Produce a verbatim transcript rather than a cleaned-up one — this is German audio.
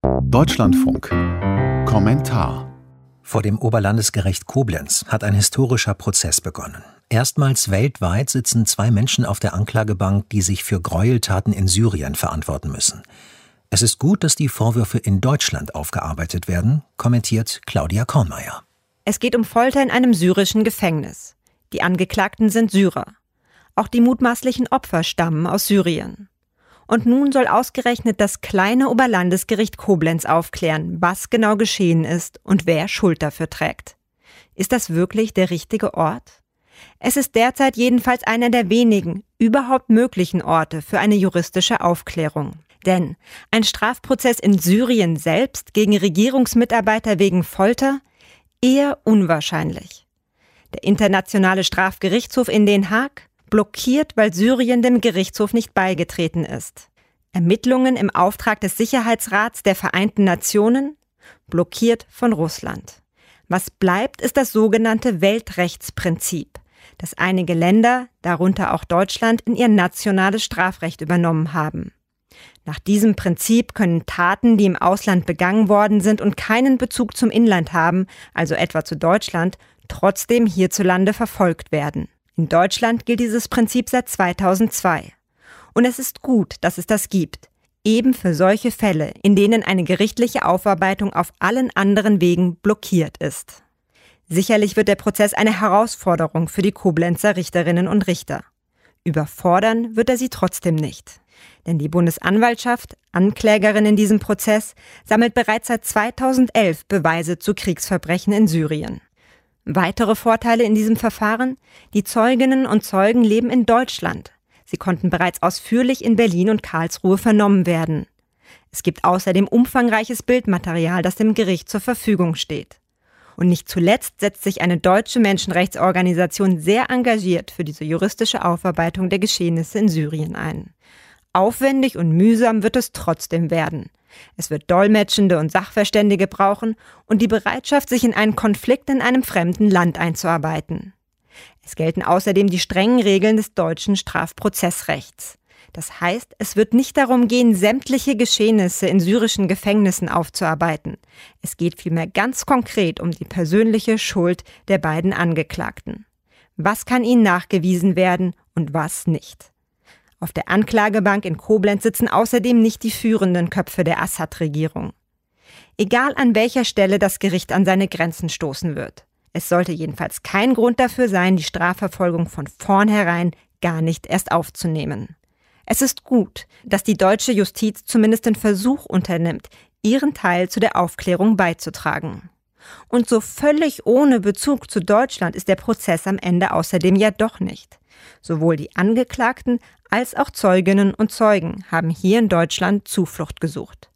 Deutschlandfunk. Kommentar. Vor dem Oberlandesgericht Koblenz hat ein historischer Prozess begonnen. Erstmals weltweit sitzen zwei Menschen auf der Anklagebank, die sich für Gräueltaten in Syrien verantworten müssen. Es ist gut, dass die Vorwürfe in Deutschland aufgearbeitet werden, kommentiert Claudia Kornmeier. Es geht um Folter in einem syrischen Gefängnis. Die Angeklagten sind Syrer. Auch die mutmaßlichen Opfer stammen aus Syrien. Und nun soll ausgerechnet das kleine Oberlandesgericht Koblenz aufklären, was genau geschehen ist und wer Schuld dafür trägt. Ist das wirklich der richtige Ort? Es ist derzeit jedenfalls einer der wenigen, überhaupt möglichen Orte für eine juristische Aufklärung. Denn ein Strafprozess in Syrien selbst gegen Regierungsmitarbeiter wegen Folter? Eher unwahrscheinlich. Der Internationale Strafgerichtshof in Den Haag blockiert, weil Syrien dem Gerichtshof nicht beigetreten ist. Ermittlungen im Auftrag des Sicherheitsrats der Vereinten Nationen? Blockiert von Russland. Was bleibt, ist das sogenannte Weltrechtsprinzip, das einige Länder, darunter auch Deutschland, in ihr nationales Strafrecht übernommen haben. Nach diesem Prinzip können Taten, die im Ausland begangen worden sind und keinen Bezug zum Inland haben, also etwa zu Deutschland, trotzdem hierzulande verfolgt werden. In Deutschland gilt dieses Prinzip seit zweitausendzwei. Und es ist gut, dass es das gibt, eben für solche Fälle, in denen eine gerichtliche Aufarbeitung auf allen anderen Wegen blockiert ist. Sicherlich wird der Prozess eine Herausforderung für die Koblenzer Richterinnen und Richter. Überfordern wird er sie trotzdem nicht. Denn die Bundesanwaltschaft, Anklägerin in diesem Prozess, sammelt bereits seit zweitausendelf Beweise zu Kriegsverbrechen in Syrien. Weitere Vorteile in diesem Verfahren? Die Zeuginnen und Zeugen leben in Deutschland. Sie konnten bereits ausführlich in Berlin und Karlsruhe vernommen werden. Es gibt außerdem umfangreiches Bildmaterial, das dem Gericht zur Verfügung steht. Und nicht zuletzt setzt sich eine deutsche Menschenrechtsorganisation sehr engagiert für diese juristische Aufarbeitung der Geschehnisse in Syrien ein. Aufwendig und mühsam wird es trotzdem werden. Es wird Dolmetschende und Sachverständige brauchen und die Bereitschaft, sich in einen Konflikt in einem fremden Land einzuarbeiten. Es gelten außerdem die strengen Regeln des deutschen Strafprozessrechts. Das heißt, es wird nicht darum gehen, sämtliche Geschehnisse in syrischen Gefängnissen aufzuarbeiten. Es geht vielmehr ganz konkret um die persönliche Schuld der beiden Angeklagten. Was kann ihnen nachgewiesen werden und was nicht? Auf der Anklagebank in Koblenz sitzen außerdem nicht die führenden Köpfe der Assad-Regierung. Egal an welcher Stelle das Gericht an seine Grenzen stoßen wird. Es sollte jedenfalls kein Grund dafür sein, die Strafverfolgung von vornherein gar nicht erst aufzunehmen. Es ist gut, dass die deutsche Justiz zumindest den Versuch unternimmt, ihren Teil zu der Aufklärung beizutragen. Und so völlig ohne Bezug zu Deutschland ist der Prozess am Ende außerdem ja doch nicht. Sowohl die Angeklagten als auch Zeuginnen und Zeugen haben hier in Deutschland Zuflucht gesucht.